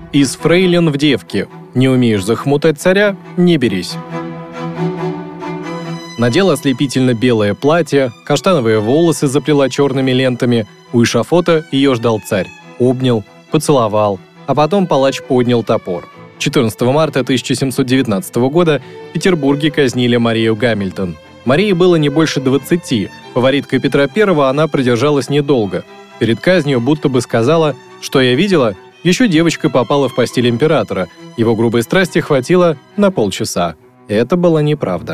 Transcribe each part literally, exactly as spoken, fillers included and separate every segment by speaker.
Speaker 1: Из фрейлин в девки. Не умеешь захмутать царя – не берись. Надела ослепительно белое платье, каштановые волосы заплела черными лентами. У эшафота ее ждал царь. Обнял, поцеловал, а потом палач поднял топор. четырнадцатого марта тысяча семьсот девятнадцатого года в Петербурге казнили Марию Гамильтон. Марии было не больше двадцати. Фавориткой Петра Первого она продержалась недолго. Перед казнью будто бы сказала, что я видела, еще девочка попала в постель императора. Его грубой страсти хватило на полчаса. Это была неправда.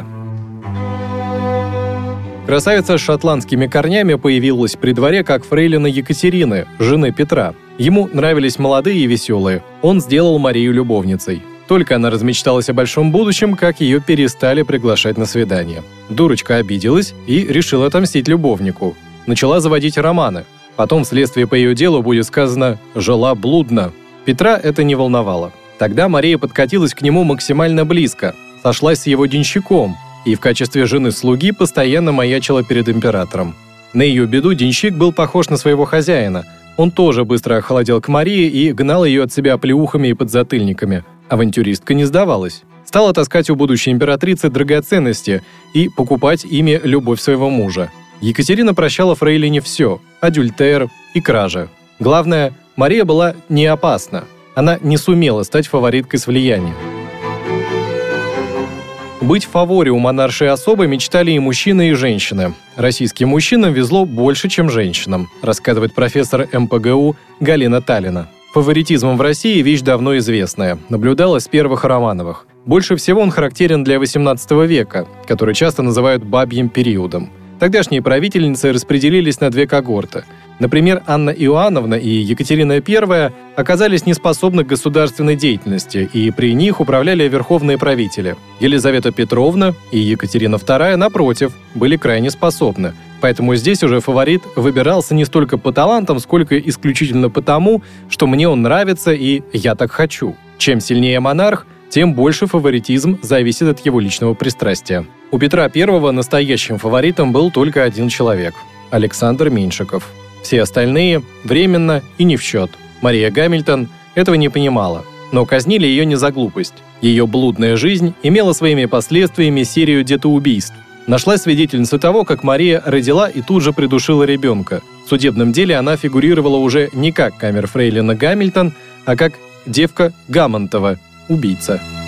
Speaker 1: Красавица с шотландскими корнями появилась при дворе как фрейлина Екатерины, жены Петра. Ему нравились молодые и веселые. Он сделал Марию любовницей. Только она размечталась о большом будущем, как ее перестали приглашать на свидание. Дурочка обиделась и решила отомстить любовнику. Начала заводить романы. Потом вследствие по ее делу будет сказано «жила блудно». Петра это не волновало. Тогда Мария подкатилась к нему максимально близко, сошлась с его денщиком и в качестве жены-слуги постоянно маячила перед императором. На ее беду денщик был похож на своего хозяина. Он тоже быстро охладел к Марии и гнал ее от себя оплеухами и подзатыльниками. Авантюристка не сдавалась. Стала таскать у будущей императрицы драгоценности и покупать ими любовь своего мужа. Екатерина прощала фрейлине все – адюльтер и кражи. Главное, Мария была не опасна. Она не сумела стать фавориткой с влиянием. Быть в фаворе у монаршей особы мечтали и мужчины, и женщины. Российским мужчинам везло больше, чем женщинам, рассказывает профессор эм пэ гэ у Галина Талина. Фаворитизм в России – вещь давно известная, наблюдалась с первых Романовых. Больше всего он характерен для восемнадцатого века, который часто называют «бабьим периодом». Тогдашние правительницы распределились на две когорты. Например, Анна Иоанновна и Екатерина Первая оказались неспособны к государственной деятельности, и при них управляли верховные правители. Елизавета Петровна и Екатерина Вторая, напротив, были крайне способны. Поэтому здесь уже фаворит выбирался не столько по талантам, сколько исключительно потому, что мне он нравится и я так хочу. Чем сильнее монарх, тем больше фаворитизм зависит от его личного пристрастия. У Петра Первого настоящим фаворитом был только один человек – Александр Меньшиков. Все остальные – временно и не в счет. Мария Гамильтон этого не понимала, но казнили ее не за глупость. Ее блудная жизнь имела своими последствиями серию детоубийств. Нашлась свидетельница того, как Мария родила и тут же придушила ребенка. В судебном деле она фигурировала уже не как камерфрейлина Гамильтон, а как девка Гамонтова, убийца.